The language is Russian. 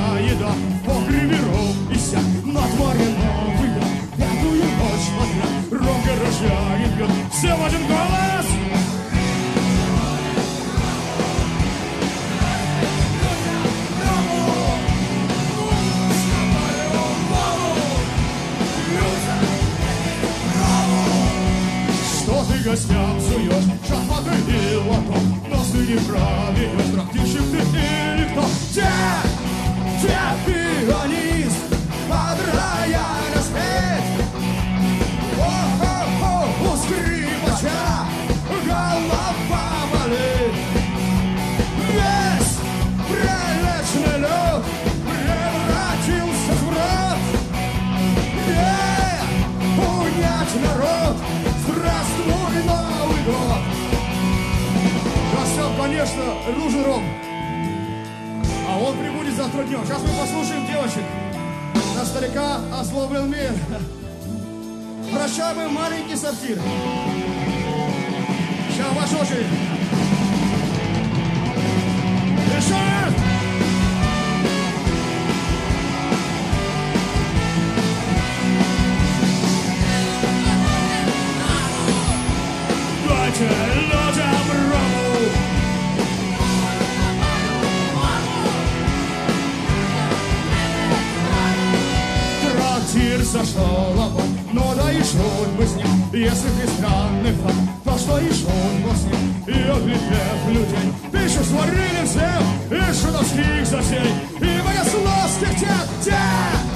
еда, погребером и сяк, на дворе Новый год. Пятую ночь подряд ром горожанин пьет, все в один голос. Что ты гостям суешь, шахматы и лото, но ты не проведешь, трактирщик ты или кто? Где пианист, под рояль спеть? О-хо-хо, у скрипача голова болит. Весь прелестный лед превратился в рот. Унять народ, здравствуй, Новый год. Гостям, конечно, нужен ром, а он прибудет завтра днем. Сейчас мы послушаем девочек. На старика озлоблен мир. Прощай, мой маленький сортир. Сейчас ваша очередь. Еще раз! Дайте людям рому. Трактир сошел огонь, но да и шут бы с ним. Если ты странный факт, то что и шут бы с ним. И оглядев людей, пишут сварили всем, и шутовских затей, и богословских тех.